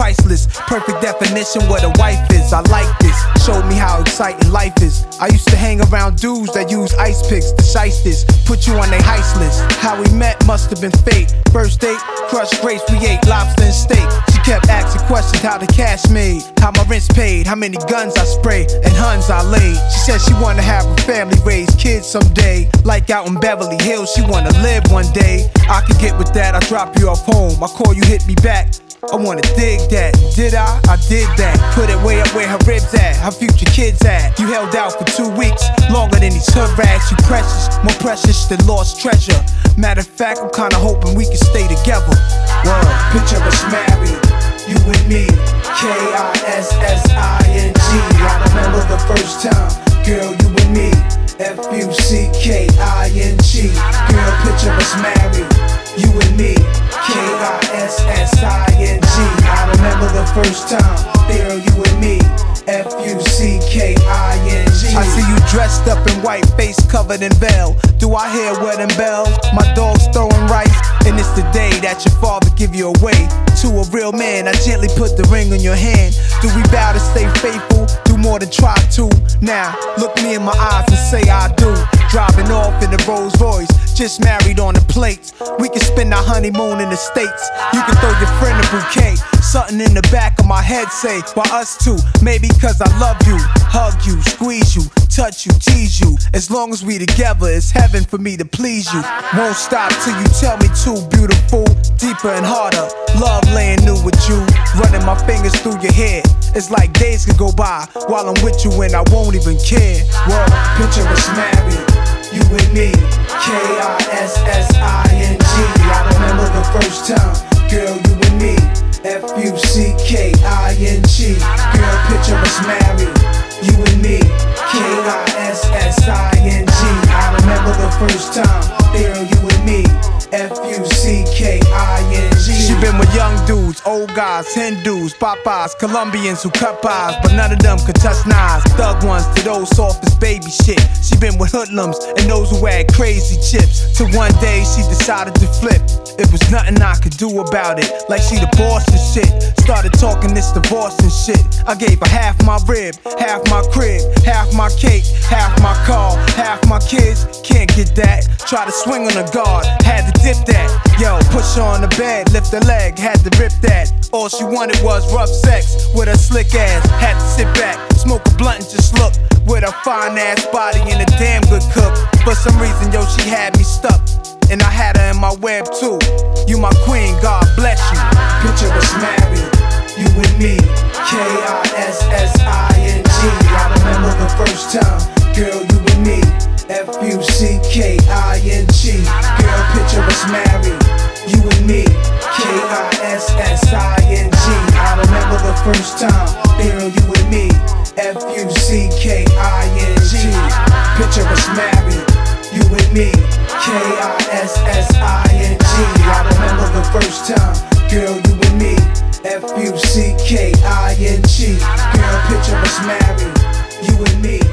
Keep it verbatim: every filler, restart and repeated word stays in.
priceless. Perfect definition what a wife is. I like this. Showed me how exciting life is. I used to hang around dudes that use ice picks to shice this. Put you on their heist list. How we met must have been fate. First date, crushed grapes, we ate lobster and steak. She kept asking questions how the cash made, how my rent's paid, how many guns I sprayed, and huns I laid. She said she wanna have a family, raise kids someday. Like out in Beverly Hills, she wanna live one day. I could get with that, I drop you off home. I call you, hit me back. I wanna dig that. Did I? I did that. Put it way up where her ribs at, her future kids at. You held out for two weeks, longer than these hood rats. You precious, more precious than lost treasure. Matter of fact, I'm kinda hoping we can stay together. Word. Picture us married, you and me. K I S S I N G. I remember the first time, girl, you and me. F U C K I N G. Girl, picture us married, you and me. K I S S I N G. I remember the first time, girl, you and me. F U C K I N G. I see you dressed up in white, face covered in veil. Do I hear wedding bells? My dog's throwing rice, and it's the day that your father give you away to a real man. I gently put the ring on your hand. Do we vow to stay faithful? Do more than try to. Now, look me in my eyes and say I do. Driving off in the Rolls Royce, just married on the plates. We can spend our honeymoon in the States. You can throw your friend a bouquet. Something in the back of my head say, why us two? Maybe cause I love you. Hug you, squeeze you, touch you, tease you. As long as we together, it's heaven for me to please you. Won't stop till you tell me too beautiful. Deeper and harder, love laying new with you. Running my fingers through your hair. It's like days could go by while I'm with you and I won't even care. Well, picture us married, you and me. K I S S I N G. I remember the first time, girl, you and me. F U C K I N G. Girl, picture us married, you and me. K I S S I N G. I remember the first time, girl, you and me. F U C K I N G. She been with young dudes, old guys, Hindus, Popeyes, Colombians who cut pies, but none of them could touch knives. Thug ones to those soft as baby shit. She been with hoodlums and those who had crazy chips. Till one day she decided to flip. It was nothing I could do about it. Like she the boss and shit. Started talking this divorce and shit. I gave her half my rib, half my crib, half my cake, half my car, half my kids. Can't get that. Try to swing on a guard, had to dip that. Yo, push her on the bed, lift her leg, had to rip that. All she wanted was rough sex with her slick ass. Had to sit back, smoke a blunt and just look. With her fine ass body and a damn good cook. For some reason, yo, she had me stuck. And I had her in my web too. You my queen, God bless you. Picture us married, you and me. K I S S I N G. I remember the first time, girl, you and me. F U C K I N G. Girl, picture us married, you and me. K I S S I N G. I remember the first time, girl, you and me. F U C K I N G. Picture us married, you and me. K I S S I N G. I remember the first time, girl, you and me. F U C K I N G. Girl, picture us married, you and me.